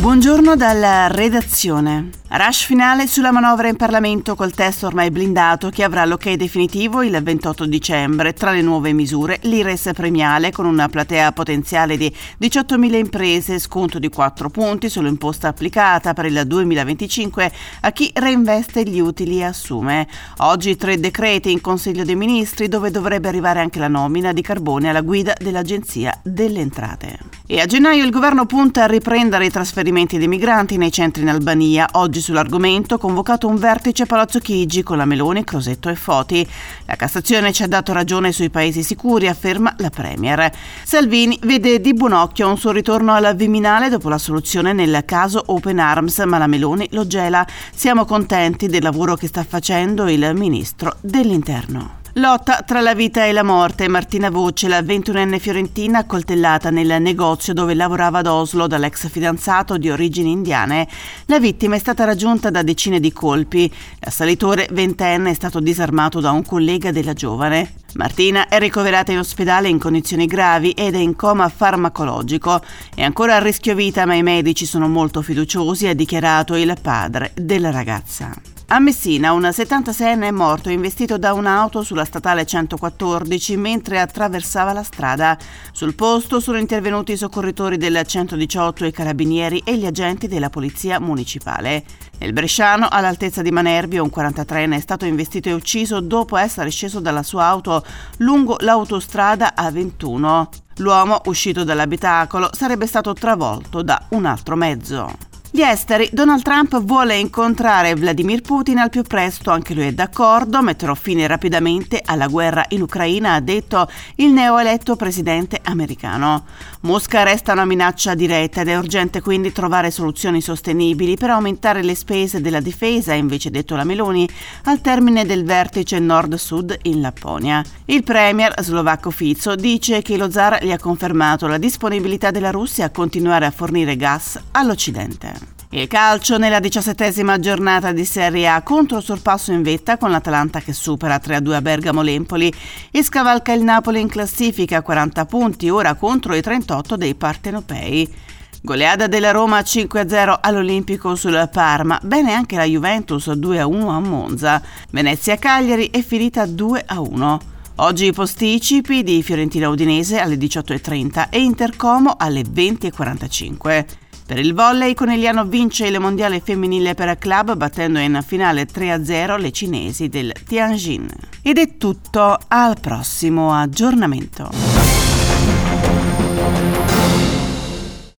Buongiorno dalla redazione. Rush finale sulla manovra in Parlamento col testo ormai blindato che avrà l'ok definitivo il 28 dicembre. Tra le nuove misure, l'Ires premiale con una platea potenziale di 18.000 imprese, sconto di 4 punti sull'imposta applicata per il 2025 a chi reinveste gli utili e assume. Oggi 3 decreti in Consiglio dei Ministri dove dovrebbe arrivare anche la nomina di Carbone alla guida dell'Agenzia delle Entrate. E a gennaio il governo punta a riprendere i trasferimenti dei migranti nei centri in Albania. Oggi sull'argomento convocato un vertice a Palazzo Chigi con la Meloni, Crosetto e Foti. La Cassazione ci ha dato ragione sui paesi sicuri, afferma la Premier. Salvini vede di buon occhio un suo ritorno al Viminale dopo la soluzione nel caso Open Arms, ma la Meloni lo gela. Siamo contenti del lavoro che sta facendo il ministro dell'Interno. Lotta tra la vita e la morte. Martina Voce, la 21enne fiorentina accoltellata nel negozio dove lavorava ad Oslo dall'ex fidanzato di origini indiane. La vittima è stata raggiunta da decine di colpi. L'assalitore 20enne è stato disarmato da un collega della giovane. Martina è ricoverata in ospedale in condizioni gravi ed è in coma farmacologico. È ancora a rischio vita, ma i medici sono molto fiduciosi, ha dichiarato il padre della ragazza. A Messina un 76enne è morto investito da un'auto sulla statale 114 mentre attraversava la strada. Sul posto sono intervenuti i soccorritori del 118, i carabinieri e gli agenti della polizia municipale. Nel Bresciano, all'altezza di Manerbio, un 43enne è stato investito e ucciso dopo essere sceso dalla sua auto lungo l'autostrada A21. L'uomo, uscito dall'abitacolo, sarebbe stato travolto da un altro mezzo. Gli esteri. Donald Trump vuole incontrare Vladimir Putin al più presto, anche lui è d'accordo, metterò fine rapidamente alla guerra in Ucraina, ha detto il neoeletto presidente americano. Mosca resta una minaccia diretta ed è urgente quindi trovare soluzioni sostenibili per aumentare le spese della difesa, ha invece detto la Meloni al termine del vertice Nord-Sud in Lapponia. Il premier slovacco Fico dice che lo zar gli ha confermato la disponibilità della Russia a continuare a fornire gas all'Occidente. Il calcio nella 17ª giornata di Serie A, contro sorpasso in vetta con l'Atalanta che supera 3-2 a Bergamo l'Empoli e scavalca il Napoli in classifica a 40 punti, ora contro i 38 dei partenopei. Goleada della Roma 5-0 all'Olimpico sul Parma, bene anche la Juventus 2-1 a Monza. Venezia-Cagliari è finita 2-1. Oggi i posticipi di Fiorentina-Udinese alle 18.30 e Inter-Como alle 20.45. Per il volley, Conegliano vince il mondiale femminile per club battendo in finale 3-0 le cinesi del Tianjin. Ed è tutto, al prossimo aggiornamento.